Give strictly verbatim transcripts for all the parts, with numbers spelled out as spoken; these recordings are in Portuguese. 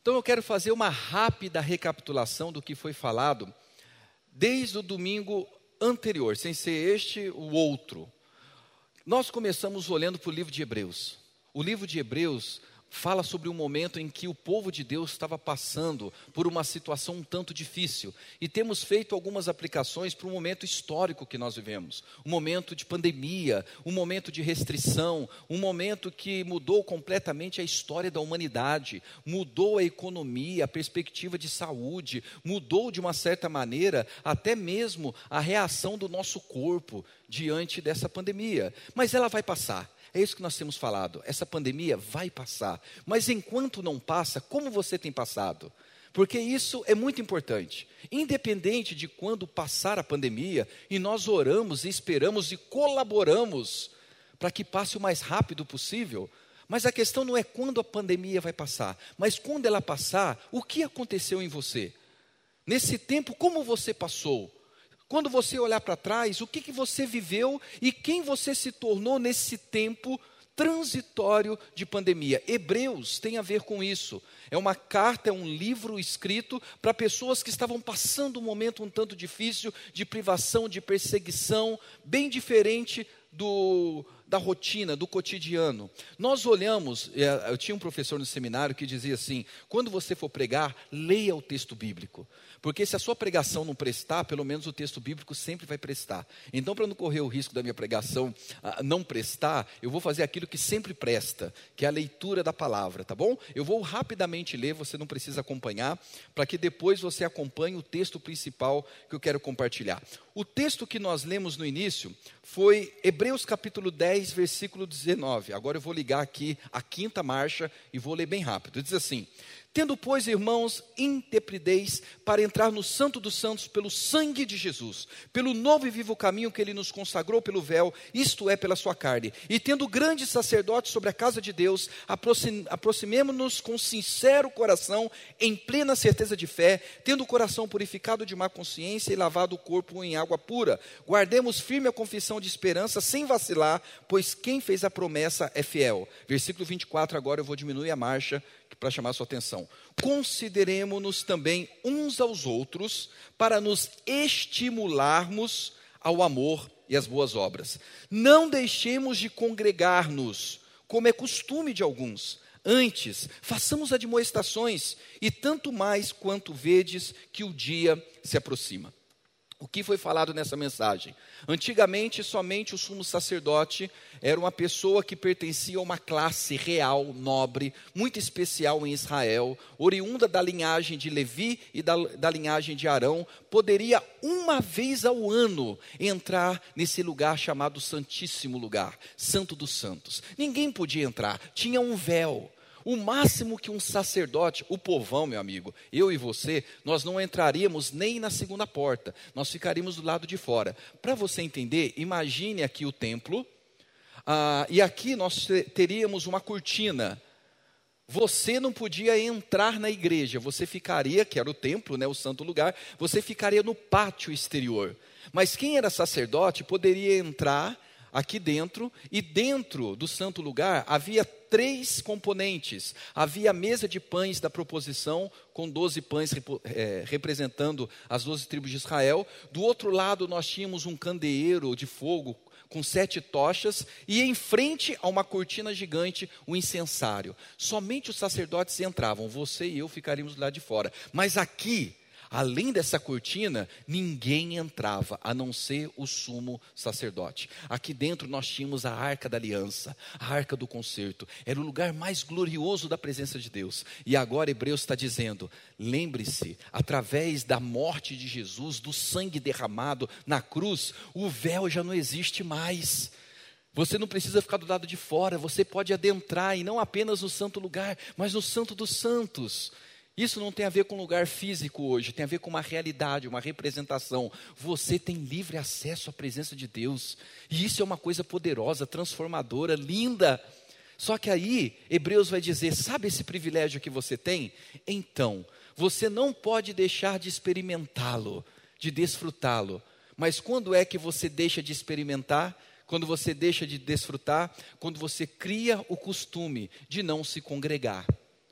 Então eu quero fazer uma rápida recapitulação do que foi falado desde o domingo anterior, sem ser este, o outro. Nós começamos olhando para o livro de Hebreus. O livro de Hebreus fala sobre um momento em que o povo de Deus estava passando por uma situação um tanto difícil. E temos feito algumas aplicações para o momento histórico que nós vivemos. Um momento de pandemia, um momento de restrição, um momento que mudou completamente a história da humanidade, mudou a economia, a perspectiva de saúde, mudou de uma certa maneira até mesmo a reação do nosso corpo diante dessa pandemia. Mas ela vai passar. É isso que nós temos falado, essa pandemia vai passar, mas enquanto não passa, como você tem passado? Porque isso é muito importante, independente de quando passar a pandemia, e nós oramos e esperamos e colaboramos para que passe o mais rápido possível, mas a questão não é quando a pandemia vai passar, mas quando ela passar, o que aconteceu em você? Nesse tempo, como você passou? Quando você olhar para trás, o que, que você viveu e quem você se tornou nesse tempo transitório de pandemia? Hebreus tem a ver com isso. É uma carta, é um livro escrito para pessoas que estavam passando um momento um tanto difícil, de privação, de perseguição, bem diferente do, da rotina, do cotidiano. Nós olhamos, eu tinha um professor no seminário que dizia assim, quando você for pregar, leia o texto bíblico. Porque se a sua pregação não prestar, pelo menos o texto bíblico sempre vai prestar. Então, para não correr o risco da minha pregação ah, não prestar, eu vou fazer aquilo que sempre presta, que é a leitura da palavra, tá bom? Eu vou rapidamente ler, você não precisa acompanhar, para que depois você acompanhe o texto principal que eu quero compartilhar. O texto que nós lemos no início foi Hebreus capítulo dez, versículo dezenove. Agora eu vou ligar aqui a quinta marcha e vou ler bem rápido. Diz assim: tendo, pois, irmãos, intrepidez para entrar no Santo dos Santos pelo sangue de Jesus, pelo novo e vivo caminho que Ele nos consagrou pelo véu, isto é, pela sua carne, e tendo grande sacerdote sobre a casa de Deus, aproximemo-nos com sincero coração, em plena certeza de fé, tendo o coração purificado de má consciência e lavado o corpo em água pura. Guardemos firme a confissão de esperança, sem vacilar, pois quem fez a promessa é fiel. Versículo vinte e quatro, agora eu vou diminuir a marcha, para chamar a sua atenção. Consideremo-nos também uns aos outros para nos estimularmos ao amor e às boas obras. Não deixemos de congregar-nos, como é costume de alguns. Antes, façamos admoestações, e tanto mais quanto vedes que o dia se aproxima. O que foi falado nessa mensagem? Antigamente, somente o sumo sacerdote era uma pessoa que pertencia a uma classe real, nobre, muito especial em Israel, oriunda da linhagem de Levi e da, da linhagem de Arão, poderia uma vez ao ano entrar nesse lugar chamado Santíssimo Lugar, Santo dos Santos. Ninguém podia entrar, tinha um véu. O máximo que um sacerdote, o povão, meu amigo, eu e você, nós não entraríamos nem na segunda porta, nós ficaríamos do lado de fora. Para você entender, imagine aqui o templo, ah, e aqui nós teríamos uma cortina. Você não podia entrar na igreja, você ficaria, que era o templo, né, o santo lugar, você ficaria no pátio exterior. Mas quem era sacerdote poderia entrar aqui dentro, e dentro do santo lugar havia três componentes. Havia a mesa de pães da proposição, com doze pães é, representando as doze tribos de Israel. Do outro lado nós tínhamos um candeeiro de fogo com sete tochas, e em frente a uma cortina gigante, o incensário. Somente os sacerdotes entravam, você e eu ficaríamos lá de fora. Mas aqui, além dessa cortina, ninguém entrava, a não ser o sumo sacerdote. Aqui dentro nós tínhamos a arca da aliança, a arca do concerto. Era o lugar mais glorioso da presença de Deus. E agora Hebreus está dizendo, lembre-se, através da morte de Jesus, do sangue derramado na cruz, o véu já não existe mais. Você não precisa ficar do lado de fora, você pode adentrar, e não apenas no santo lugar, mas no santo dos santos. Isso não tem a ver com lugar físico hoje, tem a ver com uma realidade, uma representação. Você tem livre acesso à presença de Deus. E isso é uma coisa poderosa, transformadora, linda. Só que aí, Hebreus vai dizer, sabe esse privilégio que você tem? Então, você não pode deixar de experimentá-lo, de desfrutá-lo. Mas quando é que você deixa de experimentar? Quando você deixa de desfrutar? Quando você cria o costume de não se congregar.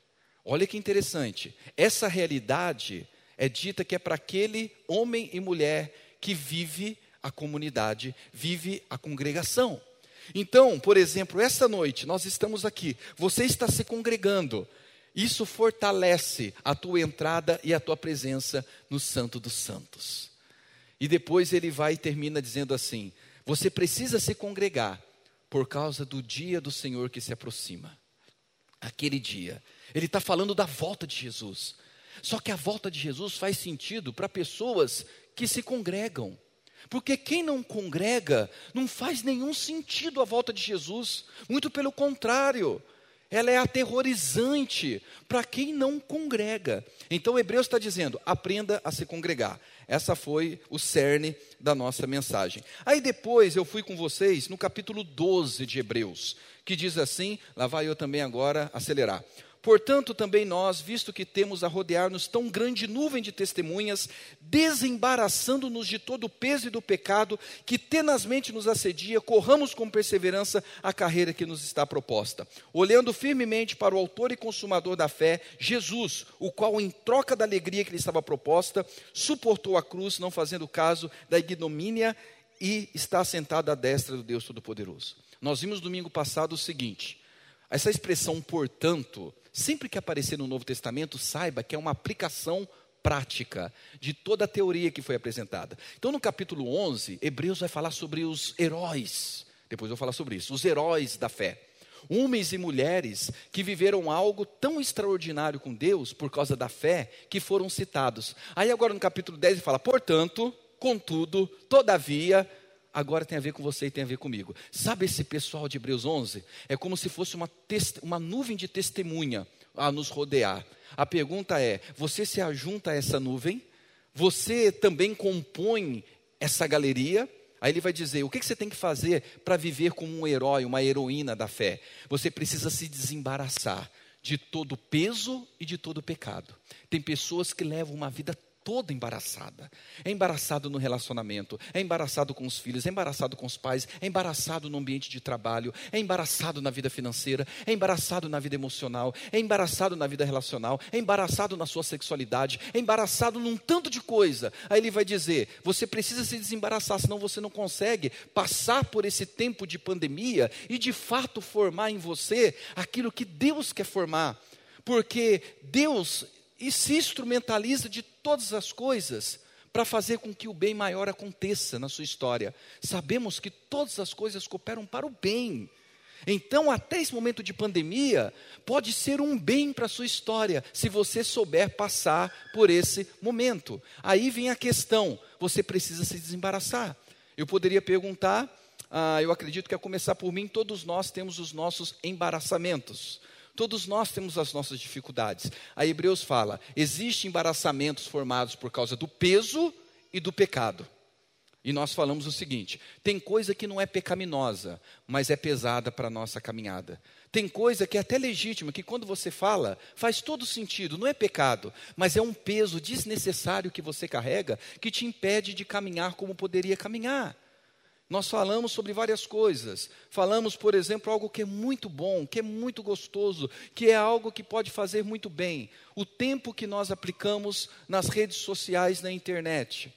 Olha que interessante, essa realidade é dita que é para aquele homem e mulher que vive a comunidade, vive a congregação. Então, por exemplo, essa noite nós estamos aqui, você está se congregando, isso fortalece a tua entrada e a tua presença no Santo dos Santos. E depois ele vai e termina dizendo assim, você precisa se congregar por causa do dia do Senhor que se aproxima. Aquele dia, ele está falando da volta de Jesus. Só que a volta de Jesus faz sentido para pessoas que se congregam. Porque quem não congrega, não faz nenhum sentido a volta de Jesus. Muito pelo contrário, ela é aterrorizante para quem não congrega. Então Hebreus está dizendo, aprenda a se congregar. Essa foi o cerne da nossa mensagem. Aí depois eu fui com vocês no capítulo doze de Hebreus, que diz assim, lá vai eu também agora acelerar. Portanto, também nós, visto que temos a rodear-nos tão grande nuvem de testemunhas, desembaraçando-nos de todo o peso e do pecado que tenazmente nos assedia, corramos com perseverança a carreira que nos está proposta. Olhando firmemente para o autor e consumador da fé, Jesus, o qual em troca da alegria que lhe estava proposta, suportou a cruz, não fazendo caso da ignomínia e está assentado à destra do Deus Todo-Poderoso. Nós vimos domingo passado o seguinte, essa expressão, portanto, sempre que aparecer no Novo Testamento, saiba que é uma aplicação prática de toda a teoria que foi apresentada. Então, no capítulo onze, Hebreus vai falar sobre os heróis. Depois eu vou falar sobre isso. Os heróis da fé. Homens e mulheres que viveram algo tão extraordinário com Deus por causa da fé que foram citados. Aí agora no capítulo dez ele fala, portanto, contudo, todavia... Agora tem a ver com você e tem a ver comigo. Sabe esse pessoal de Hebreus onze? É como se fosse uma, uma nuvem de testemunha a nos rodear. A pergunta é, você se ajunta a essa nuvem? Você também compõe essa galeria? Aí ele vai dizer, o que você tem que fazer para viver como um herói, uma heroína da fé? Você precisa se desembaraçar de todo o peso e de todo o pecado. Tem pessoas que levam uma vida toda embaraçada, é embaraçado no relacionamento, é embaraçado com os filhos, é embaraçado com os pais, é embaraçado no ambiente de trabalho, é embaraçado na vida financeira, é embaraçado na vida emocional, é embaraçado na vida relacional, é embaraçado na sua sexualidade, é embaraçado num tanto de coisa. Aí ele vai dizer, você precisa se desembaraçar, senão você não consegue passar por esse tempo de pandemia e de fato formar em você aquilo que Deus quer formar, porque Deus... e se instrumentaliza de todas as coisas para fazer com que o bem maior aconteça na sua história. Sabemos que todas as coisas cooperam para o bem. Então, até esse momento de pandemia, pode ser um bem para a sua história, se você souber passar por esse momento. Aí vem a questão, você precisa se desembaraçar. Eu poderia perguntar, ah, eu acredito que a começar por mim, todos nós temos os nossos embaraçamentos. Todos nós temos as nossas dificuldades. A Hebreus fala, existem embaraçamentos formados por causa do peso e do pecado. E nós falamos o seguinte, tem coisa que não é pecaminosa, mas é pesada para a nossa caminhada. Tem coisa que é até legítima, que quando você fala, faz todo sentido, não é pecado, mas é um peso desnecessário que você carrega, que te impede de caminhar como poderia caminhar. Nós falamos sobre várias coisas, falamos, por exemplo, algo que é muito bom, que é muito gostoso, que é algo que pode fazer muito bem. O tempo que nós aplicamos nas redes sociais, na internet,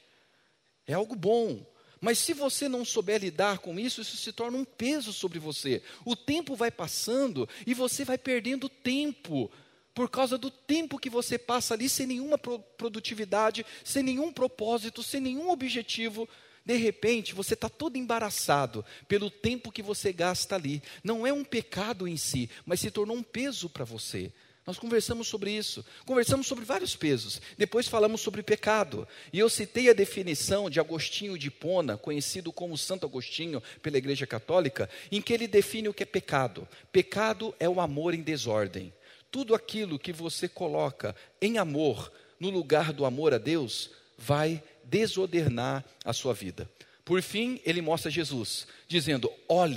é algo bom. Mas se você não souber lidar com isso, isso se torna um peso sobre você. O tempo vai passando e você vai perdendo tempo, por causa do tempo que você passa ali sem nenhuma produtividade, sem nenhum propósito, sem nenhum objetivo. De repente, você está todo embaraçado pelo tempo que você gasta ali. Não é um pecado em si, mas se tornou um peso para você. Nós conversamos sobre isso. Conversamos sobre vários pesos. Depois falamos sobre pecado. E eu citei a definição de Agostinho de Hipona, conhecido como Santo Agostinho pela Igreja Católica, em que ele define o que é pecado. Pecado é o amor em desordem. Tudo aquilo que você coloca em amor, no lugar do amor a Deus, vai desordenar a sua vida. Por fim, ele mostra Jesus, dizendo, olhe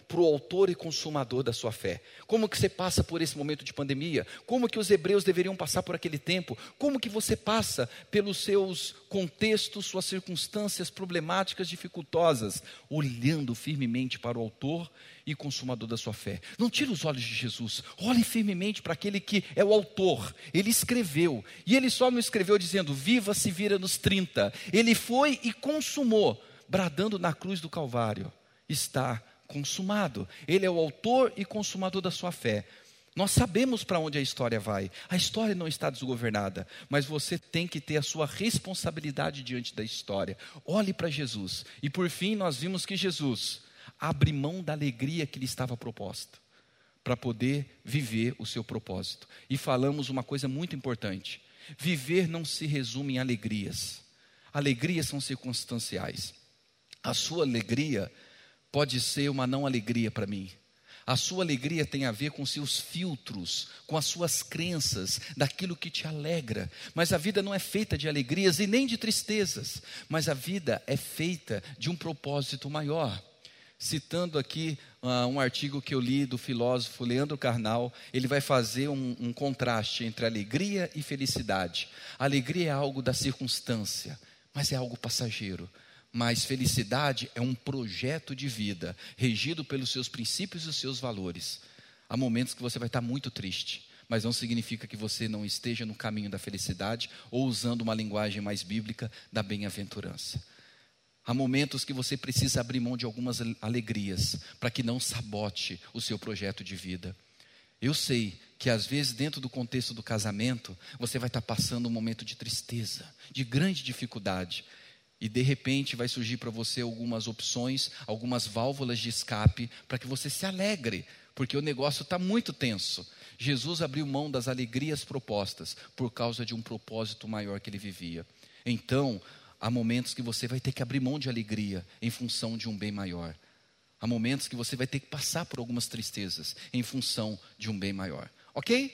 para o autor e consumador da sua fé. Como que você passa por esse momento de pandemia? Como que os hebreus deveriam passar por aquele tempo? Como que você passa pelos seus contextos, suas circunstâncias problemáticas, dificultosas? Olhando firmemente para o autor e consumador da sua fé. Não tire os olhos de Jesus, olhe firmemente para aquele que é o autor. Ele escreveu, e ele só não escreveu dizendo, viva se vira nos trinta. Ele foi e consumou, bradando na cruz do Calvário, está consumado. Ele é o autor e consumador da sua fé. Nós sabemos para onde a história vai. A história não está desgovernada, mas você tem que ter a sua responsabilidade diante da história. Olhe para Jesus. E por fim nós vimos que Jesus abre mão da alegria que lhe estava proposta, para poder viver o seu propósito. E falamos uma coisa muito importante: viver não se resume em alegrias. Alegrias são circunstanciais. A sua alegria pode ser uma não alegria para mim. A sua alegria tem a ver com seus filtros, com as suas crenças, daquilo que te alegra. Mas a vida não é feita de alegrias e nem de tristezas, mas a vida é feita de um propósito maior. Citando aqui uh, um artigo que eu li do filósofo Leandro Carnal, ele vai fazer um, um contraste entre alegria e felicidade. A alegria é algo da circunstância, mas é algo passageiro. Mas felicidade é um projeto de vida, regido pelos seus princípios e os seus valores. Há momentos que você vai estar muito triste, mas não significa que você não esteja no caminho da felicidade, ou usando uma linguagem mais bíblica, da bem-aventurança. Há momentos que você precisa abrir mão de algumas alegrias, para que não sabote o seu projeto de vida. Eu sei que às vezes dentro do contexto do casamento, você vai estar passando um momento de tristeza, de grande dificuldade. E de repente vai surgir para você algumas opções, algumas válvulas de escape, para que você se alegre, porque o negócio está muito tenso. Jesus abriu mão das alegrias propostas, por causa de um propósito maior que ele vivia. Então, há momentos que você vai ter que abrir mão de alegria, em função de um bem maior. Há momentos que você vai ter que passar por algumas tristezas, em função de um bem maior. Ok?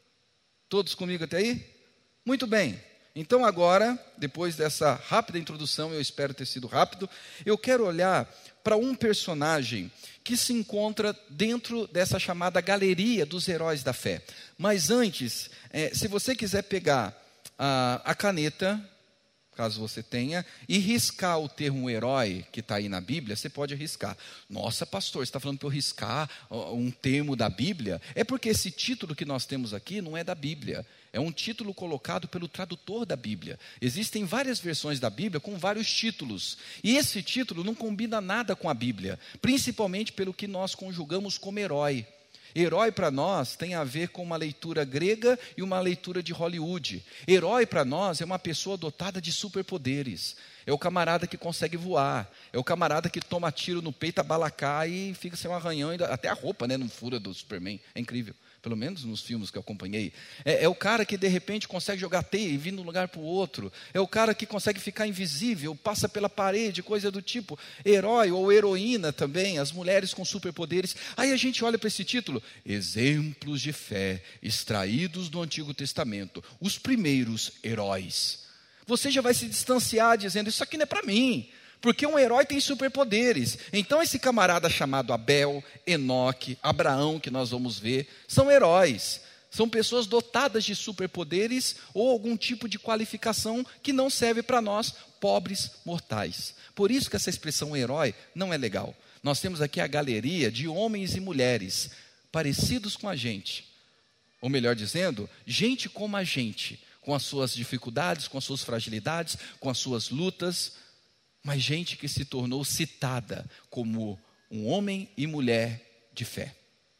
Todos comigo até aí? Muito bem. Então agora, depois dessa rápida introdução, eu espero ter sido rápido, eu quero olhar para um personagem que se encontra dentro dessa chamada galeria dos heróis da fé. Mas antes, é, se você quiser pegar a, a caneta, caso você tenha, e riscar o termo herói que está aí na Bíblia, você pode riscar. Nossa, pastor, você está falando para eu riscar um termo da Bíblia? É porque esse título que nós temos aqui não é da Bíblia. É um título colocado pelo tradutor da Bíblia. Existem várias versões da Bíblia com vários títulos. E esse título não combina nada com a Bíblia, principalmente pelo que nós conjugamos como herói. Herói para nós tem a ver com uma leitura grega e uma leitura de Hollywood. Herói para nós é uma pessoa dotada de superpoderes. É o camarada que consegue voar. É o camarada que toma tiro no peito, a bala cai e fica sem um arranhão. Até a roupa, né, não fura do Superman. É incrível. Pelo menos nos filmes que eu acompanhei. É, é o cara que de repente consegue jogar teia e vir de um lugar para o outro. É o cara que consegue ficar invisível, passa pela parede, coisa do tipo. Herói ou heroína também, as mulheres com superpoderes. Aí a gente olha para esse título: Exemplos de fé extraídos do Antigo Testamento. Os primeiros heróis. Você já vai se distanciar dizendo, isso aqui não é para mim. Porque um herói tem superpoderes. Então esse camarada chamado Abel, Enoque, Abraão, que nós vamos ver, são heróis. São pessoas dotadas de superpoderes ou algum tipo de qualificação que não serve para nós, pobres mortais. Por isso que essa expressão herói não é legal. Nós temos aqui a galeria de homens e mulheres parecidos com a gente. Ou melhor dizendo, gente como a gente, com as suas dificuldades, com as suas fragilidades, com as suas lutas, mas gente que se tornou citada como um homem e mulher de fé.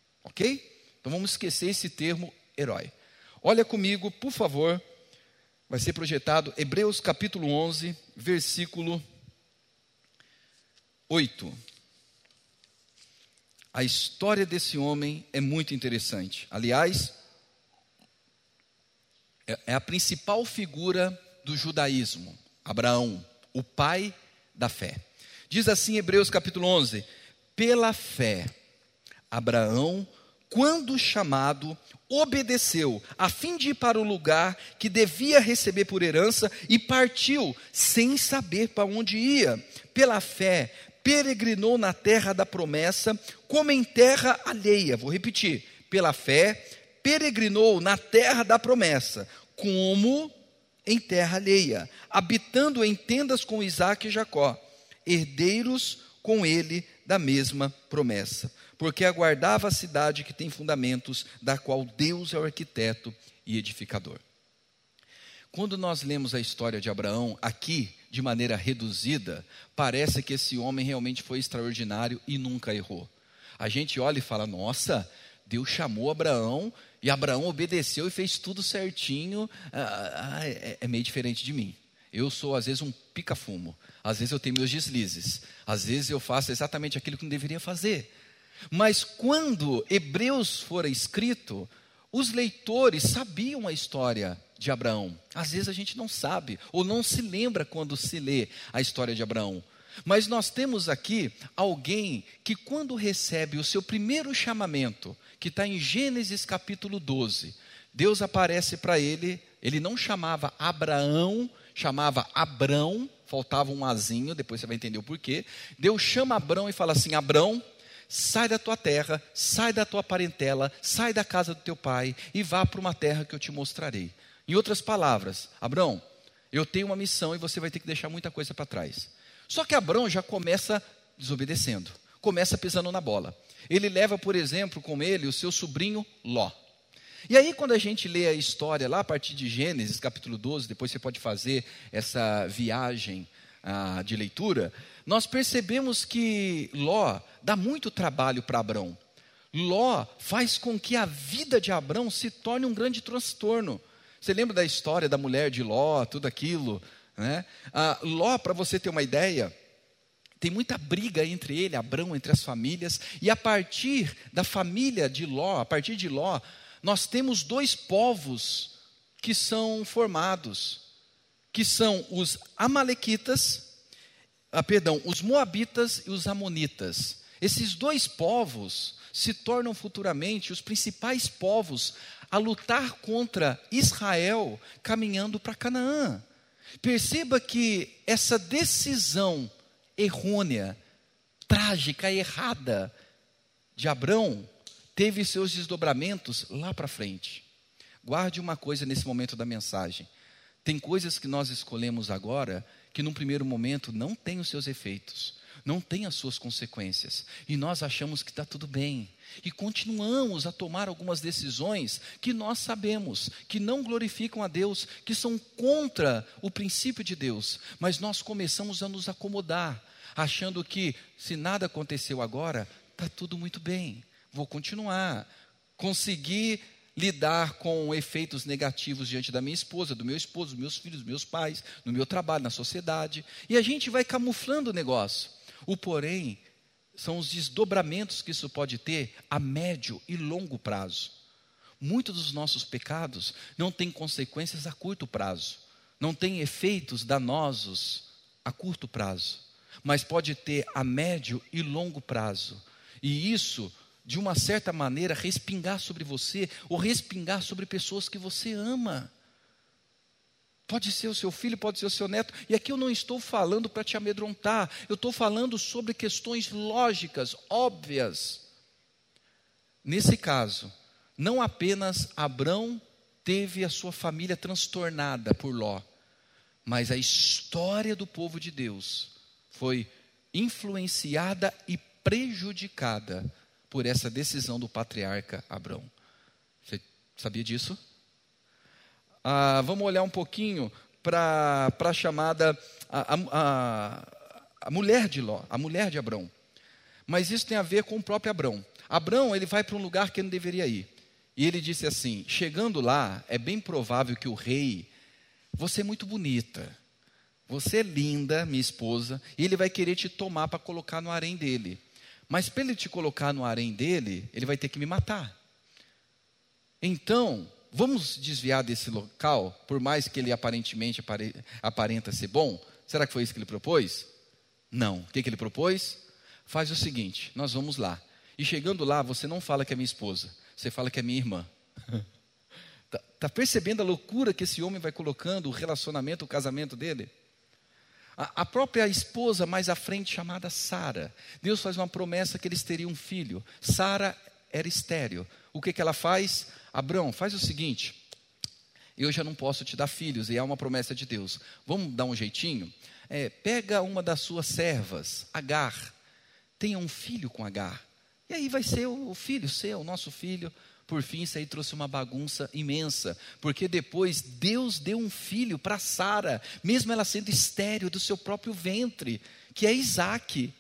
Ok? Então vamos esquecer esse termo herói. Olha comigo, por favor, vai ser projetado Hebreus capítulo onze, versículo oito. A história desse homem é muito interessante. Aliás, é a principal figura do judaísmo, Abraão, o pai da fé. Diz assim Hebreus capítulo onze: pela fé, Abraão, quando chamado, obedeceu, a fim de ir para o lugar que devia receber por herança, e partiu, sem saber para onde ia. Pela fé, peregrinou na terra da promessa, como em terra alheia. Vou repetir. Pela fé, peregrinou na terra da promessa, como em terra alheia, habitando em tendas com Isaque e Jacó, herdeiros com ele da mesma promessa, porque aguardava a cidade que tem fundamentos, da qual Deus é o arquiteto e edificador. Quando nós lemos a história de Abraão aqui, de maneira reduzida, parece que esse homem realmente foi extraordinário e nunca errou. A gente olha e fala, nossa, Deus chamou Abraão e Abraão obedeceu e fez tudo certinho. Ah, é, é meio diferente de mim. Eu sou às vezes um pica-fumo, às vezes eu tenho meus deslizes, às vezes eu faço exatamente aquilo que não deveria fazer. Mas quando Hebreus fora escrito, os leitores sabiam a história de Abraão. Às vezes a gente não sabe, ou não se lembra quando se lê a história de Abraão. Mas nós temos aqui alguém que quando recebe o seu primeiro chamamento, que está em Gênesis capítulo doze, Deus aparece para ele, ele não chamava Abraão, chamava Abrão, faltava um azinho, depois você vai entender o porquê. Deus chama Abrão e fala assim, Abrão, sai da tua terra, sai da tua parentela, sai da casa do teu pai e vá para uma terra que eu te mostrarei. Em outras palavras, Abrão, eu tenho uma missão e você vai ter que deixar muita coisa para trás. Só que Abrão já começa desobedecendo, começa pisando na bola. Ele leva, por exemplo, com ele o seu sobrinho Ló. E aí quando a gente lê a história lá a partir de Gênesis capítulo doze, depois você pode fazer essa viagem ah, de leitura, nós percebemos que Ló dá muito trabalho para Abrão. Ló faz com que a vida de Abrão se torne um grande transtorno. Você lembra da história da mulher de Ló, tudo aquilo, né? Ah, Ló, para você ter uma ideia, tem muita briga entre ele, Abrão, entre as famílias, e a partir da família de Ló, a partir de Ló, nós temos dois povos que são formados, que são os amalequitas, ah, perdão, os moabitas e os amonitas. Esses dois povos se tornam futuramente os principais povos a lutar contra Israel, caminhando para Canaã. Perceba que essa decisão errônea, trágica, errada de Abrão, teve seus desdobramentos lá para frente. Guarde uma coisa nesse momento da mensagem. Tem coisas que nós escolhemos agora, que num primeiro momento não tem os seus efeitos, não tem as suas consequências, e nós achamos que está tudo bem, e continuamos a tomar algumas decisões que nós sabemos, que não glorificam a Deus, que são contra o princípio de Deus, mas nós começamos a nos acomodar, achando que se nada aconteceu agora, está tudo muito bem, vou continuar, conseguir lidar com efeitos negativos diante da minha esposa, do meu esposo, dos meus filhos, dos meus pais, no meu trabalho, na sociedade, e a gente vai camuflando o negócio. O porém, são os desdobramentos que isso pode ter a médio e longo prazo. Muitos dos nossos pecados não têm consequências a curto prazo, não têm efeitos danosos a curto prazo, mas pode ter a médio e longo prazo. E isso, de uma certa maneira, respingar sobre você ou respingar sobre pessoas que você ama. Pode ser o seu filho, pode ser o seu neto. E aqui eu não estou falando para te amedrontar. Eu estou falando sobre questões lógicas, óbvias. Nesse caso, não apenas Abrão teve a sua família transtornada por Ló, mas a história do povo de Deus foi influenciada e prejudicada por essa decisão do patriarca Abrão. Você sabia disso? Ah, vamos olhar um pouquinho para a chamada a, a, a mulher de Ló, a mulher de Abrão. Mas isso tem a ver com o próprio Abrão. Abrão, ele vai para um lugar que ele não deveria ir. E ele disse assim, chegando lá, é bem provável que o rei, você é muito bonita, você é linda, minha esposa, e ele vai querer te tomar para colocar no harém dele. Mas para ele te colocar no harém dele, ele vai ter que me matar. Então, vamos desviar desse local, por mais que ele aparentemente apare, aparenta ser bom? Será que foi isso que ele propôs? Não. O que, que ele propôs? Faz o seguinte, nós vamos lá. E chegando lá, você não fala que é minha esposa, você fala que é minha irmã. Está percebendo a loucura que esse homem vai colocando, o relacionamento, o casamento dele? A, a própria esposa mais à frente, chamada Sara, Deus faz uma promessa que eles teriam um filho. Sara era estéril. O que, que ela faz? Abrão, faz o seguinte, eu já não posso te dar filhos, e há uma promessa de Deus. Vamos dar um jeitinho? É, pega uma das suas servas, Agar, tenha um filho com Agar. E aí vai ser o filho seu, o nosso filho. Por fim, isso aí trouxe uma bagunça imensa, porque depois Deus deu um filho para Sara, mesmo ela sendo estéril do seu próprio ventre, que é Isaque.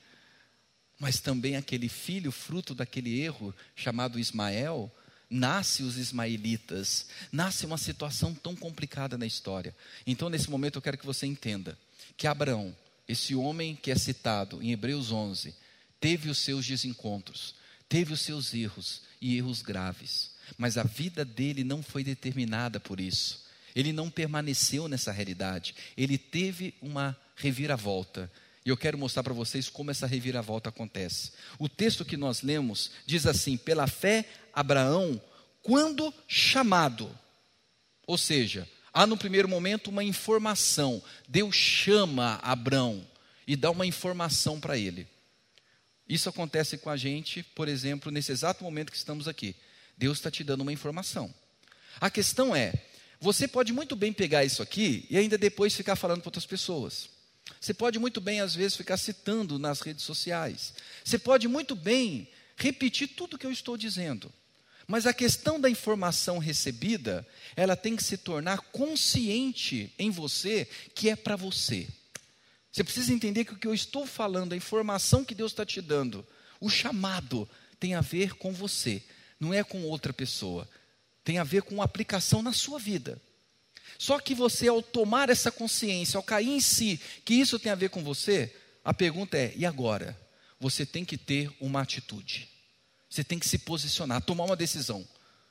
Mas também aquele filho, fruto daquele erro, chamado Ismael, nasce os ismaelitas, nasce uma situação tão complicada na história. Então, nesse momento, eu quero que você entenda que Abraão, esse homem que é citado em Hebreus onze, teve os seus desencontros, teve os seus erros, e erros graves, mas a vida dele não foi determinada por isso. Ele não permaneceu nessa realidade, ele teve uma reviravolta, e eu quero mostrar para vocês como essa reviravolta acontece. O texto que nós lemos diz assim: pela fé Abraão, quando chamado, ou seja, há no primeiro momento uma informação, Deus chama Abraão e dá uma informação para ele. Isso acontece com a gente, por exemplo, nesse exato momento que estamos aqui. Deus está te dando uma informação. A questão é, você pode muito bem pegar isso aqui e ainda depois ficar falando para outras pessoas. Você pode muito bem, às vezes, ficar citando nas redes sociais. Você pode muito bem repetir tudo o que eu estou dizendo. Mas a questão da informação recebida, ela tem que se tornar consciente em você que é para você. Você precisa entender que o que eu estou falando, a informação que Deus está te dando, o chamado tem a ver com você, não é com outra pessoa. Tem a ver com aplicação na sua vida. Só que você, ao tomar essa consciência, ao cair em si, que isso tem a ver com você, a pergunta é, e agora? Você tem que ter uma atitude. Você tem que se posicionar, tomar uma decisão.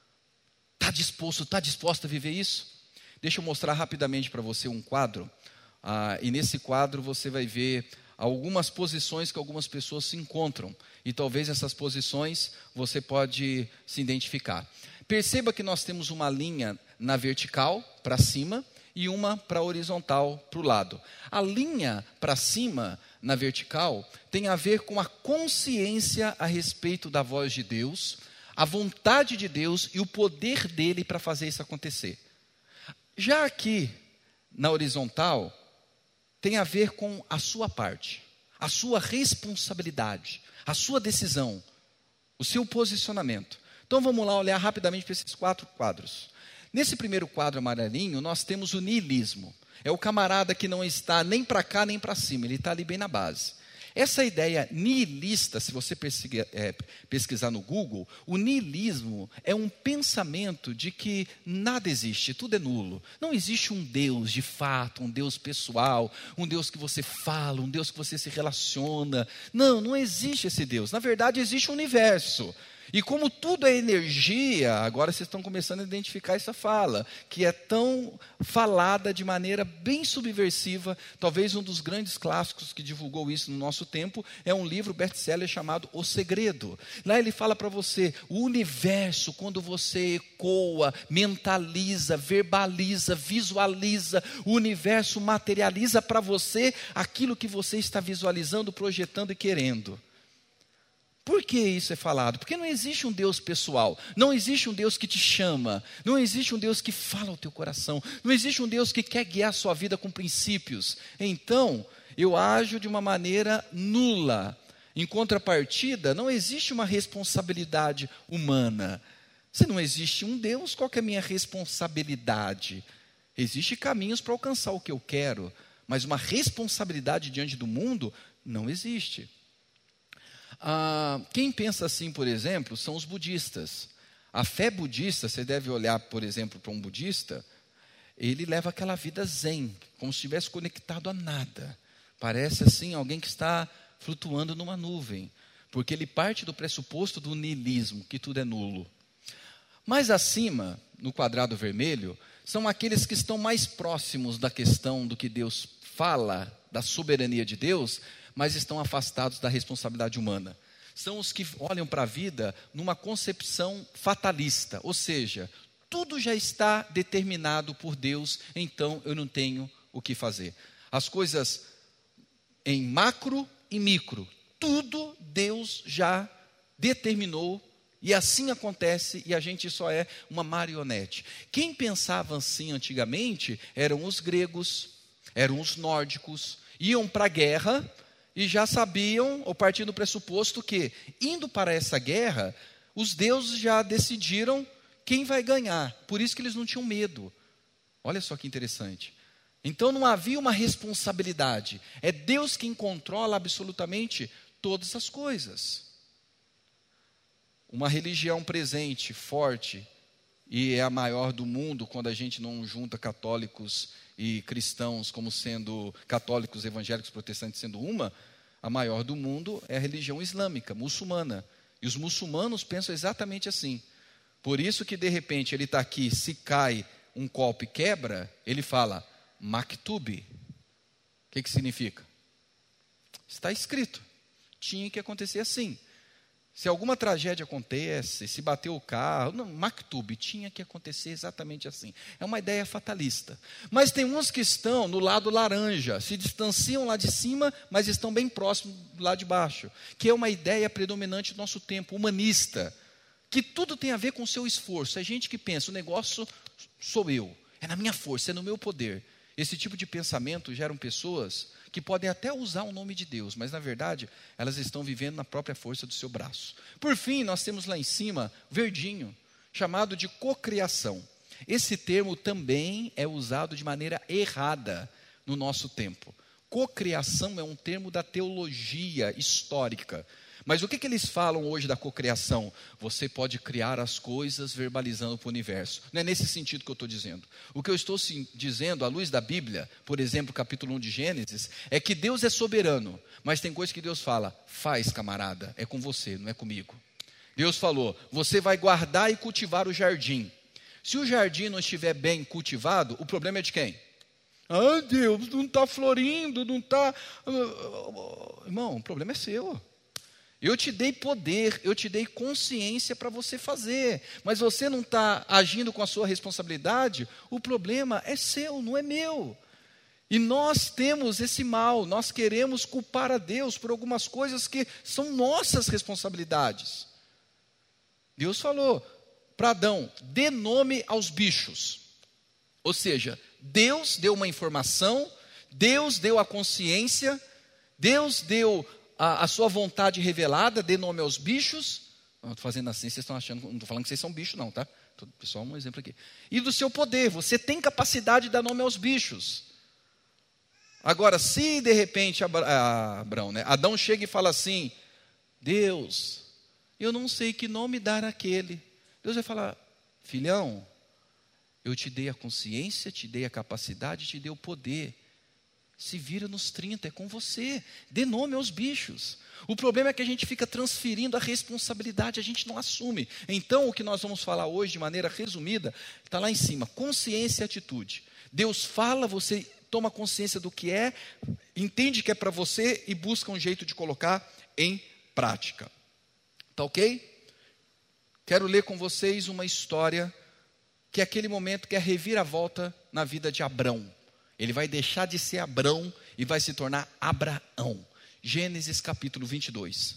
Está disposto, está disposto a viver isso? Deixa eu mostrar rapidamente para você um quadro. Ah, e nesse quadro você vai ver algumas posições que algumas pessoas se encontram. E talvez essas posições você pode se identificar. Perceba que nós temos uma linha na vertical, para cima, e uma para horizontal, para o lado. A linha para cima, na vertical, tem a ver com a consciência a respeito da voz de Deus, a vontade de Deus e o poder dele para fazer isso acontecer. Já aqui, na horizontal, tem a ver com a sua parte, a sua responsabilidade, a sua decisão, o seu posicionamento. Então vamos lá olhar rapidamente para esses quatro quadros. Nesse primeiro quadro amarelinho, nós temos o niilismo. É o camarada que não está nem para cá nem para cima, ele está ali bem na base. Essa ideia nihilista, se você pesquisar, é, pesquisar no Google, o niilismo é um pensamento de que nada existe, tudo é nulo. Não existe um Deus de fato, um Deus pessoal, um Deus que você fala, um Deus que você se relaciona. Não, não existe esse Deus. Na verdade, existe um universo. E como tudo é energia, agora vocês estão começando a identificar essa fala, que é tão falada de maneira bem subversiva. Talvez um dos grandes clássicos que divulgou isso no nosso tempo é um livro best-seller chamado O Segredo. Lá ele fala para você, o universo, quando você ecoa, mentaliza, verbaliza, visualiza, o universo materializa para você aquilo que você está visualizando, projetando e querendo. Por que isso é falado? Porque não existe um Deus pessoal, não existe um Deus que te chama, não existe um Deus que fala ao teu coração, não existe um Deus que quer guiar a sua vida com princípios. Então, eu ajo de uma maneira nula. Em contrapartida, não existe uma responsabilidade humana. Se não existe um Deus, qual que é a minha responsabilidade? Existem caminhos para alcançar o que eu quero, mas uma responsabilidade diante do mundo não existe. Ah, quem pensa assim, por exemplo, são os budistas. A fé budista, você deve olhar, por exemplo, para um budista, ele leva aquela vida zen, como se estivesse conectado a nada. Parece assim alguém que está flutuando numa nuvem, porque ele parte do pressuposto do niilismo, que tudo é nulo. Mais acima, no quadrado vermelho, são aqueles que estão mais próximos da questão do que Deus fala, da soberania de Deus, mas estão afastados da responsabilidade humana. São os que olham para a vida numa concepção fatalista, ou seja, tudo já está determinado por Deus, então eu não tenho o que fazer. As coisas em macro e micro. Tudo Deus já determinou e assim acontece e a gente só é uma marionete. Quem pensava assim antigamente eram os gregos, eram os nórdicos, iam para a guerra e já sabiam, ou partindo do pressuposto que, indo para essa guerra, os deuses já decidiram quem vai ganhar. Por isso que eles não tinham medo. Olha só que interessante. Então não havia uma responsabilidade. É Deus quem controla absolutamente todas as coisas. Uma religião presente, forte, e é a maior do mundo, quando a gente não junta católicos e cristãos como sendo católicos, evangélicos, protestantes sendo uma, a maior do mundo é a religião islâmica, muçulmana. E os muçulmanos pensam exatamente assim. Por isso que de repente ele está aqui, se cai um copo e quebra, ele fala, Maktub. O que que significa? Está escrito. Tinha que acontecer assim. Se alguma tragédia acontece, se bater o carro, não, Maktub, tinha que acontecer exatamente assim. É uma ideia fatalista. Mas tem uns que estão no lado laranja, se distanciam lá de cima, mas estão bem próximos do lado de baixo. Que é uma ideia predominante do nosso tempo, humanista. Que tudo tem a ver com o seu esforço. É gente que pensa, o negócio sou eu, é na minha força, é no meu poder. Esse tipo de pensamento geram pessoas que podem até usar o nome de Deus, mas na verdade elas estão vivendo na própria força do seu braço. Por fim, nós temos lá em cima, verdinho, chamado de cocriação. Esse termo também é usado de maneira errada no nosso tempo. Cocriação é um termo da teologia histórica. Mas o que, que eles falam hoje da cocriação? Você pode criar as coisas verbalizando para o universo. Não é nesse sentido que eu estou dizendo. O que eu estou sim, dizendo, à luz da Bíblia, por exemplo, capítulo um de Gênesis, é que Deus é soberano. Mas tem coisa que Deus fala, faz camarada, é com você, não é comigo. Deus falou, você vai guardar e cultivar o jardim. Se o jardim não estiver bem cultivado, o problema é de quem? Ah, Deus, não está florindo, não está... Irmão, o problema é seu. Eu te dei poder, eu te dei consciência para você fazer, mas você não está agindo com a sua responsabilidade, o problema é seu, não é meu. E nós temos esse mal, nós queremos culpar a Deus por algumas coisas que são nossas responsabilidades. Deus falou para Adão, dê nome aos bichos. Ou seja, Deus deu uma informação, Deus deu a consciência, Deus deu a, a sua vontade revelada, dê nome aos bichos. Não estou fazendo assim, vocês estão achando, não estou falando que vocês são bichos não, tá? Tô, só um exemplo aqui. E do seu poder, você tem capacidade de dar nome aos bichos. Agora, se de repente Abra, Abraão, né, Adão chega e fala assim, Deus, eu não sei que nome dar àquele. Deus vai falar, filhão, eu te dei a consciência, te dei a capacidade, te dei o poder. Se vira nos trinta, é com você. Dê nome aos bichos. O problema é que a gente fica transferindo a responsabilidade, a gente não assume. Então, o que nós vamos falar hoje, de maneira resumida, está lá em cima. Consciência e atitude. Deus fala, você toma consciência do que é, entende que é para você e busca um jeito de colocar em prática. Tá ok? Quero ler com vocês uma história que é aquele momento que é a reviravolta na vida de Abrão. Ele vai deixar de ser Abrão e vai se tornar Abraão. Gênesis capítulo vinte e dois.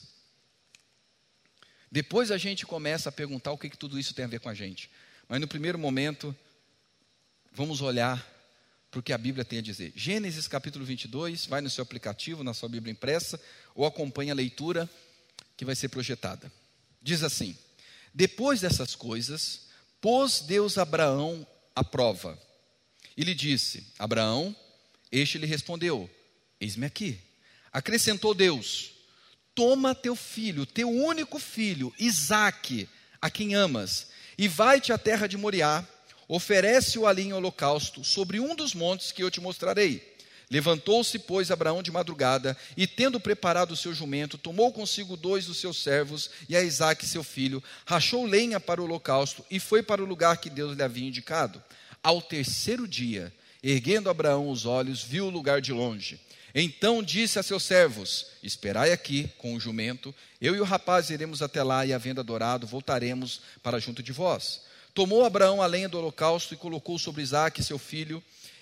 Depois a gente começa a perguntar o que, que tudo isso tem a ver com a gente. Mas no primeiro momento, vamos olhar para o que a Bíblia tem a dizer. Gênesis capítulo vinte e dois, vai no seu aplicativo, na sua Bíblia impressa, ou acompanha a leitura que vai ser projetada. Diz assim, depois dessas coisas, pôs Deus Abraão à prova. E lhe disse, Abraão, este lhe respondeu, eis-me aqui. Acrescentou Deus, toma teu filho, teu único filho, Isaque, a quem amas, e vai-te à terra de Moriá, oferece-o ali em holocausto, sobre um dos montes que eu te mostrarei. Levantou-se, pois, Abraão de madrugada, e tendo preparado o seu jumento, tomou consigo dois dos seus servos, e a Isaque seu filho, rachou lenha para o holocausto, e foi para o lugar que Deus lhe havia indicado. Ao terceiro dia, erguendo Abraão os olhos, viu o lugar de longe. Então disse a seus servos, esperai aqui com o jumento, eu e o rapaz iremos até lá, e havendo adorado, voltaremos para junto de vós. Tomou Abraão a lenha do holocausto e colocou sobre Isaque seu filho,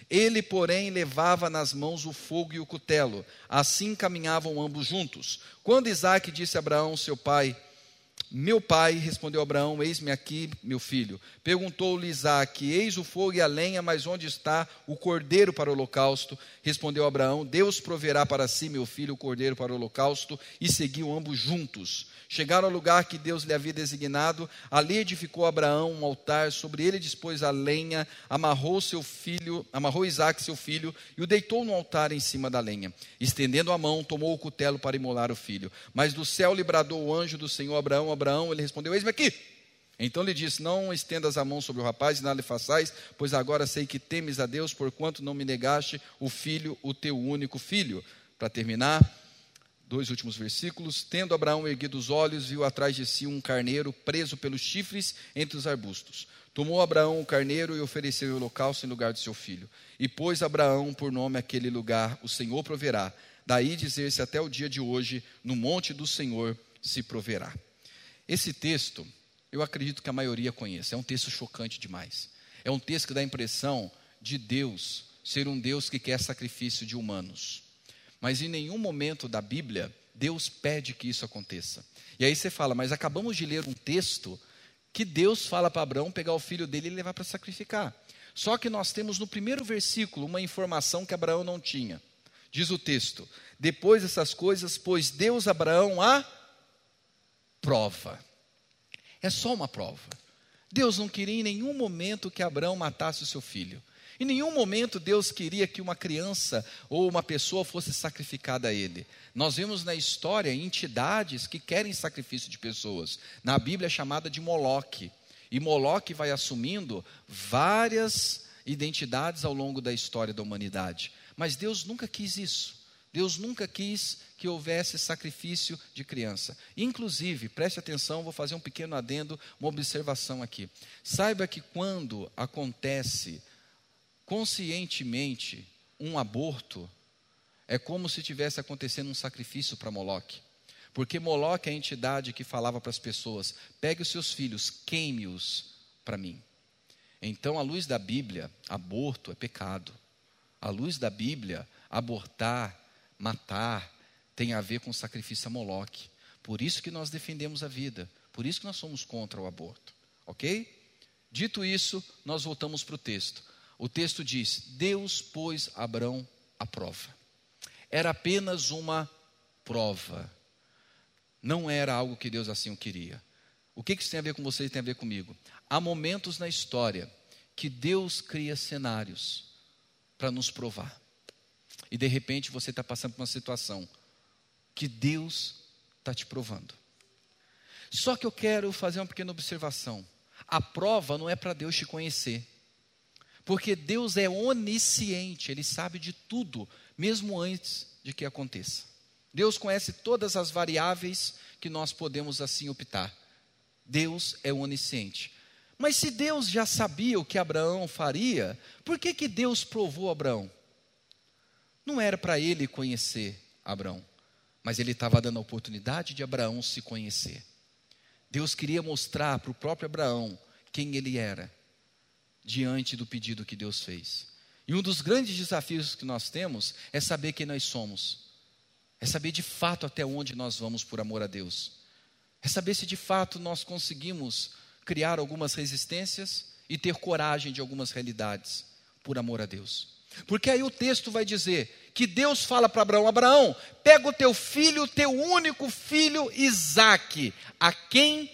Ele, porém, levava nas mãos o fogo e o cutelo. Assim caminhavam ambos juntos. Quando Isaque disse a Abraão, seu pai: meu pai, respondeu Abraão, eis-me aqui, meu filho. Perguntou-lhe Isaque: eis o fogo e a lenha, mas onde está o cordeiro para o holocausto? Respondeu Abraão: Deus proverá para si, meu filho, o cordeiro para o holocausto. E seguiu ambos juntos. Chegaram ao lugar que Deus lhe havia designado. Ali edificou Abraão um altar, sobre ele dispôs a lenha, amarrou seu filho, amarrou Isaque seu filho, e o deitou no altar em cima da lenha. Estendendo a mão, tomou o cutelo para imolar o filho. Mas do céu lhe bradou o anjo do Senhor: Abraão, Abraão. Ele respondeu: eis-me aqui. Então lhe disse: não estendas a mão sobre o rapaz e nada lhe façais, pois agora sei que temes a Deus, porquanto não me negaste o filho, o teu único filho. Para terminar, dois últimos versículos. Tendo Abraão erguido os olhos, viu atrás de si um carneiro preso pelos chifres entre os arbustos. Tomou Abraão o carneiro e ofereceu o holocausto em lugar de seu filho. E pôs Abraão por nome aquele lugar: o Senhor proverá. Daí dizer-se até o dia de hoje: no monte do Senhor se proverá. Esse texto, eu acredito que a maioria conhece. É um texto chocante demais. É um texto que dá a impressão de Deus ser um Deus que quer sacrifício de humanos. Mas em nenhum momento da Bíblia, Deus pede que isso aconteça. E aí você fala: mas acabamos de ler um texto que Deus fala para Abraão pegar o filho dele e levar para sacrificar. Só que nós temos no primeiro versículo uma informação que Abraão não tinha. Diz o texto: depois dessas coisas, pôs Deus a Abraão a prova. É só uma prova. Deus não queria em nenhum momento que Abraão matasse o seu filho. Em nenhum momento Deus queria que uma criança ou uma pessoa fosse sacrificada a ele. Nós vemos na história entidades que querem sacrifício de pessoas. Na Bíblia é chamada de Moloque. E Moloque vai assumindo várias identidades ao longo da história da humanidade. Mas Deus nunca quis isso. Deus nunca quis que houvesse sacrifício de criança. Inclusive, preste atenção, vou fazer um pequeno adendo, uma observação aqui. Saiba que quando acontece conscientemente um aborto, é como se tivesse acontecendo um sacrifício para Moloque. Porque Moloque é a entidade que falava para as pessoas: pegue os seus filhos, queime-os para mim. Então, à luz da Bíblia, aborto é pecado. À luz da Bíblia, abortar, matar, tem a ver com sacrifício a Moloque. Por isso que nós defendemos a vida. Por isso que nós somos contra o aborto. Ok? Dito isso, nós voltamos para o texto. O texto diz: Deus pôs Abraão à prova. Era apenas uma prova. Não era algo que Deus assim o queria. O que isso tem a ver com você e tem a ver comigo? Há momentos na história que Deus cria cenários para nos provar. E de repente você está passando por uma situação que Deus está te provando. Só que eu quero fazer uma pequena observação. A prova não é para Deus te conhecer. Porque Deus é onisciente, Ele sabe de tudo, mesmo antes de que aconteça. Deus conhece todas as variáveis que nós podemos assim optar. Deus é onisciente. Mas se Deus já sabia o que Abraão faria, por que que Deus provou Abraão? Não era para ele conhecer Abraão, mas ele estava dando a oportunidade de Abraão se conhecer. Deus queria mostrar para o próprio Abraão quem ele era, diante do pedido que Deus fez. E um dos grandes desafios que nós temos é saber quem nós somos. É saber de fato até onde nós vamos por amor a Deus. É saber se de fato nós conseguimos criar algumas resistências e ter coragem de algumas realidades por amor a Deus. Porque aí o texto vai dizer que Deus fala para Abraão: Abraão, pega o teu filho, o teu único filho Isaque, a quem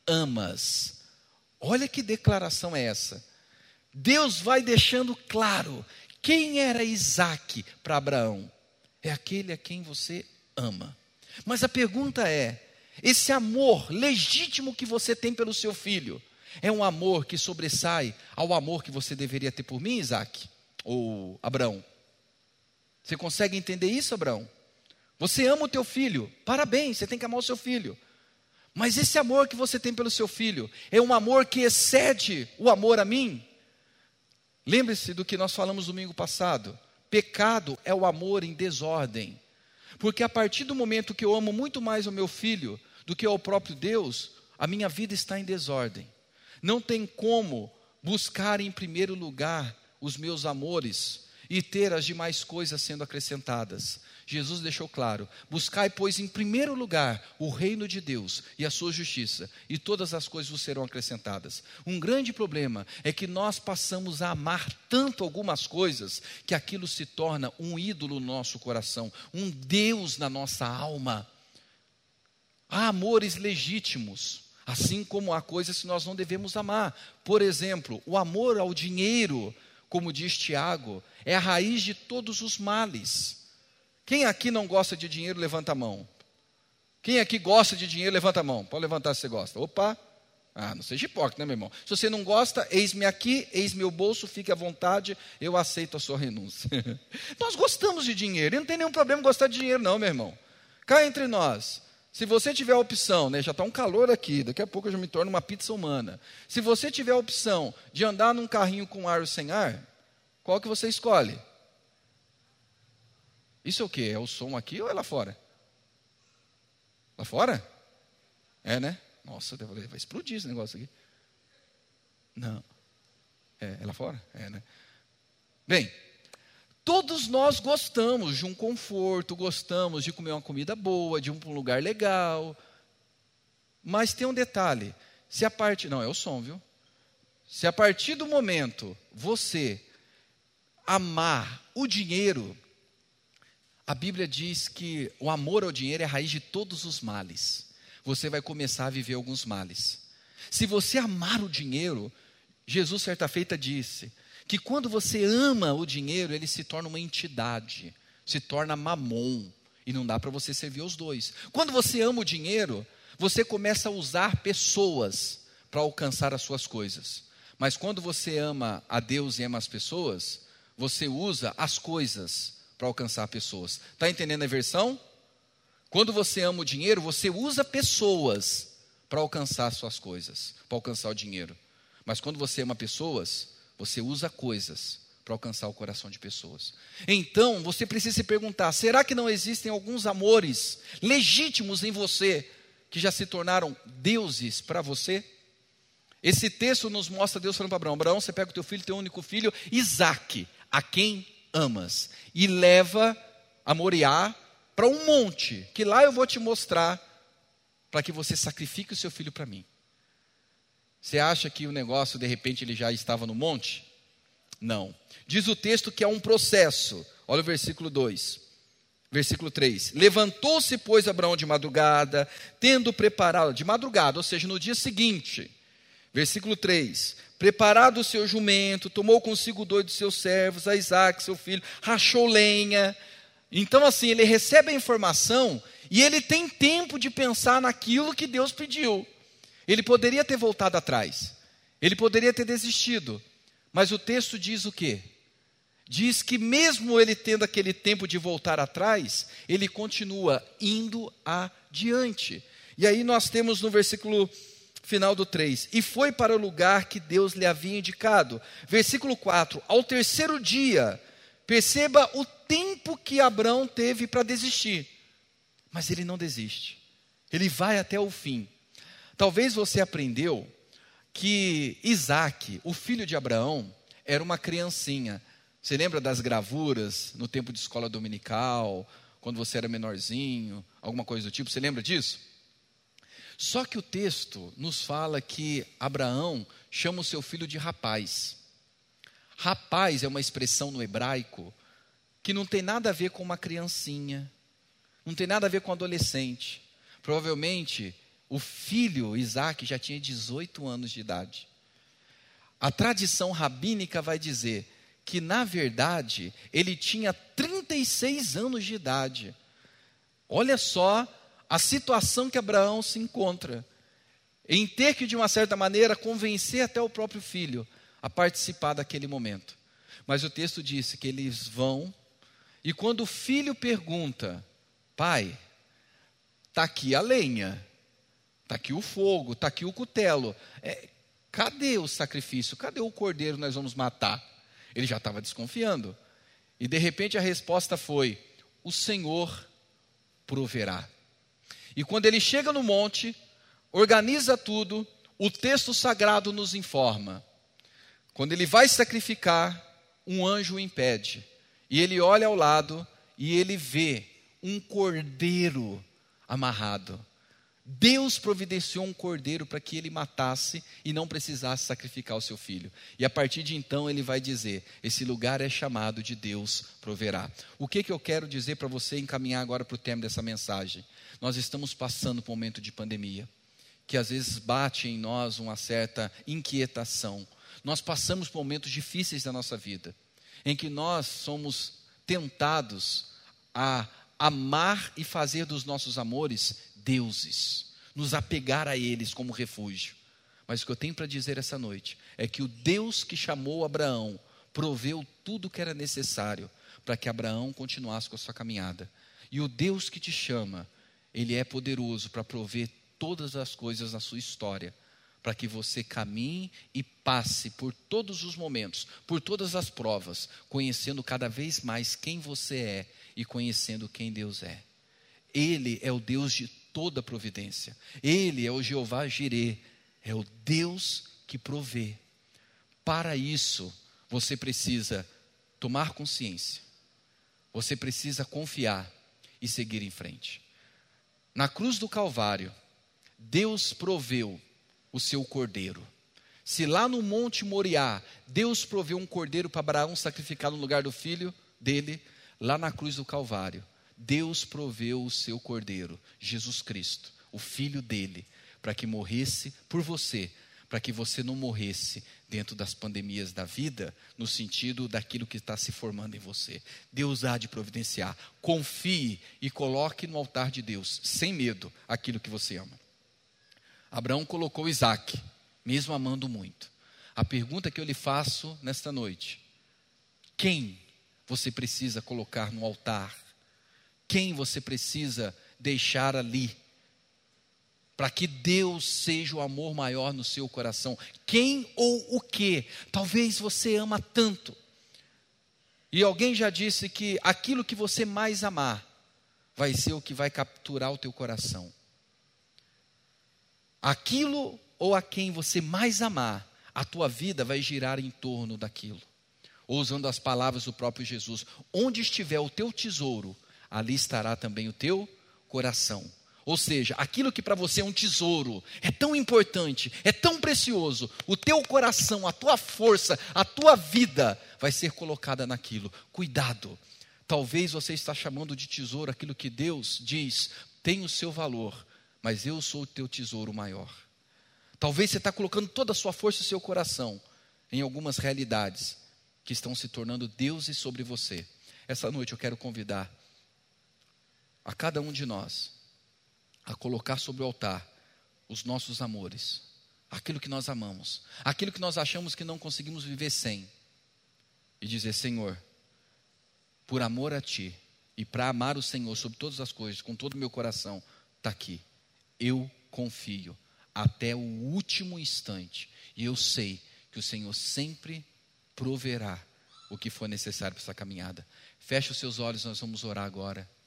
amas. Olha que declaração é essa. Deus vai deixando claro quem era Isaque para Abraão. É aquele a quem você ama. Mas a pergunta é: esse amor legítimo que você tem pelo seu filho, é um amor que sobressai ao amor que você deveria ter por mim, Isaque? Ou Abraão? Você consegue entender isso, Abraão? Você ama o teu filho, parabéns, você tem que amar o seu filho. Mas esse amor que você tem pelo seu filho, é um amor que excede o amor a mim? Lembre-se do que nós falamos domingo passado. Pecado é o amor em desordem. Porque a partir do momento que eu amo muito mais o meu filho do que ao próprio Deus, a minha vida está em desordem. Não tem como buscar em primeiro lugar os meus amores e ter as demais coisas sendo acrescentadas. Jesus deixou claro: buscai, pois, em primeiro lugar o reino de Deus e a sua justiça, e todas as coisas vos serão acrescentadas. Um grande problema é que nós passamos a amar tanto algumas coisas, que aquilo se torna um ídolo no nosso coração, um Deus na nossa alma. Há amores legítimos, assim como há coisas que nós não devemos amar. Por exemplo, o amor ao dinheiro, como diz Tiago, é a raiz de todos os males. Quem aqui não gosta de dinheiro, levanta a mão. Quem aqui gosta de dinheiro, levanta a mão. Pode levantar se você gosta. Opa! Ah, não seja hipócrita, né, meu irmão? Se você não gosta, eis-me aqui, eis meu bolso, fique à vontade, eu aceito a sua renúncia. Nós gostamos de dinheiro, e não tem nenhum problema gostar de dinheiro não, meu irmão. Cá entre nós, se você tiver a opção, né, já está um calor aqui, daqui a pouco eu já me torno uma pizza humana. Se você tiver a opção de andar num carrinho com ar ou sem ar, qual que você escolhe? Isso é o quê? É o som aqui ou é lá fora? Lá fora? É, né? Nossa, vai explodir esse negócio aqui. Não. É, é lá fora? É, né? Bem, todos nós gostamos de um conforto, gostamos de comer uma comida boa, de ir para um lugar legal. Mas tem um detalhe. Se a parte... Não, é o som, viu? Se a partir do momento você amar o dinheiro... A Bíblia diz que o amor ao dinheiro é a raiz de todos os males. Você vai começar a viver alguns males. Se você amar o dinheiro, Jesus certa feita disse que quando você ama o dinheiro, ele se torna uma entidade, se torna mamon, e não dá para você servir os dois. Quando você ama o dinheiro, você começa a usar pessoas para alcançar as suas coisas. Mas quando você ama a Deus e ama as pessoas, você usa as coisas para alcançar pessoas. Está entendendo a versão? Quando você ama o dinheiro, você usa pessoas para alcançar suas coisas, para alcançar o dinheiro. Mas quando você ama pessoas, você usa coisas para alcançar o coração de pessoas. Então, você precisa se perguntar, será que não existem alguns amores legítimos em você, que já se tornaram deuses para você? Esse texto nos mostra Deus falando para Abraão: Abraão, você pega o teu filho, teu único filho, Isaque, a quem amas, e leva a Moriá para um monte, que lá eu vou te mostrar, para que você sacrifique o seu filho para mim. Você acha que o negócio, de repente, ele já estava no monte? Não. Diz o texto que é um processo. Olha o versículo dois. Versículo três. Levantou-se, pois, Abraão de madrugada, tendo preparado, de madrugada, ou seja, no dia seguinte. Versículo três. Preparado o seu jumento, tomou consigo dois dos seus servos, a Isaque, seu filho, rachou lenha. Então, assim, ele recebe a informação e ele tem tempo de pensar naquilo que Deus pediu. Ele poderia ter voltado atrás, ele poderia ter desistido, mas o texto diz o quê? Diz que mesmo ele tendo aquele tempo de voltar atrás, ele continua indo adiante. E aí nós temos no versículo final do três, e foi para o lugar que Deus lhe havia indicado. Versículo quatro, ao terceiro dia, perceba o tempo que Abraão teve para desistir, mas ele não desiste, ele vai até o fim. Talvez você aprendeu que Isaque, o filho de Abraão, era uma criancinha. Você lembra das gravuras no tempo de escola dominical, quando você era menorzinho, alguma coisa do tipo, você lembra disso? Só que o texto nos fala que Abraão chama o seu filho de rapaz. Rapaz é uma expressão no hebraico que não tem nada a ver com uma criancinha, não tem nada a ver com um adolescente. Provavelmente o filho Isaque já tinha dezoito anos de idade. A tradição rabínica vai dizer que, na verdade, ele tinha trinta e seis anos de idade. Olha só a situação que Abraão se encontra, em ter que, de uma certa maneira, convencer até o próprio filho a participar daquele momento. Mas o texto disse que eles vão, e quando o filho pergunta: pai, está aqui a lenha, está aqui o fogo, está aqui o cutelo, é, cadê o sacrifício? Cadê o cordeiro que nós vamos matar? Ele já estava desconfiando. E de repente a resposta foi: o Senhor proverá. E quando ele chega no monte, organiza tudo, o texto sagrado nos informa. Quando ele vai sacrificar, um anjo o impede. E ele olha ao lado e ele vê um cordeiro amarrado. Deus providenciou um cordeiro para que ele matasse e não precisasse sacrificar o seu filho. E a partir de então ele vai dizer, esse lugar é chamado de Deus proverá. O que, que eu quero dizer para você encaminhar agora para o tema dessa mensagem? Nós estamos passando por um momento de pandemia, que às vezes bate em nós uma certa inquietação. Nós passamos por momentos difíceis da nossa vida, em que nós somos tentados a amar e fazer dos nossos amores deuses, nos apegar a eles como refúgio. Mas o que eu tenho para dizer essa noite é que o Deus que chamou Abraão proveu tudo o que era necessário para que Abraão continuasse com a sua caminhada. E o Deus que te chama, Ele é poderoso para prover todas as coisas na sua história, para que você caminhe e passe por todos os momentos, por todas as provas, conhecendo cada vez mais quem você é e conhecendo quem Deus é. Ele é o Deus de toda providência. Ele é o Jeová Jirê, é o Deus que provê. Para isso, você precisa tomar consciência, você precisa confiar e seguir em frente. Na cruz do Calvário, Deus proveu o seu cordeiro. Se lá no Monte Moriá, Deus proveu um cordeiro para Abraão sacrificar no lugar do filho dele, lá na cruz do Calvário, Deus proveu o seu cordeiro, Jesus Cristo, o filho dele, para que morresse por você, para que você não morresse dentro das pandemias da vida, no sentido daquilo que está se formando em você. Deus há de providenciar. Confie e coloque no altar de Deus, sem medo, aquilo que você ama. Abraão colocou Isaque, mesmo amando muito. A pergunta que eu lhe faço nesta noite: quem você precisa colocar no altar? Quem você precisa deixar ali, para que Deus seja o amor maior no seu coração? Quem ou o que? Talvez você ama tanto, e alguém já disse que aquilo que você mais amar, vai ser o que vai capturar o teu coração. Aquilo ou a quem você mais amar, a tua vida vai girar em torno daquilo. Ou usando as palavras do próprio Jesus, onde estiver o teu tesouro, ali estará também o teu coração. Ou seja, aquilo que para você é um tesouro, é tão importante, é tão precioso, o teu coração, a tua força, a tua vida vai ser colocada naquilo. Cuidado, talvez você está chamando de tesouro aquilo que Deus diz, tem o seu valor, mas eu sou o teu tesouro maior. Talvez você está colocando toda a sua força e o seu coração em algumas realidades que estão se tornando deuses sobre você. Essa noite eu quero convidar a cada um de nós a colocar sobre o altar os nossos amores, aquilo que nós amamos, aquilo que nós achamos que não conseguimos viver sem, e dizer: Senhor, por amor a Ti e para amar o Senhor sobre todas as coisas, com todo o meu coração, está aqui, eu confio até o último instante, e eu sei que o Senhor sempre proverá o que for necessário para essa caminhada. Feche os seus olhos, nós vamos orar agora.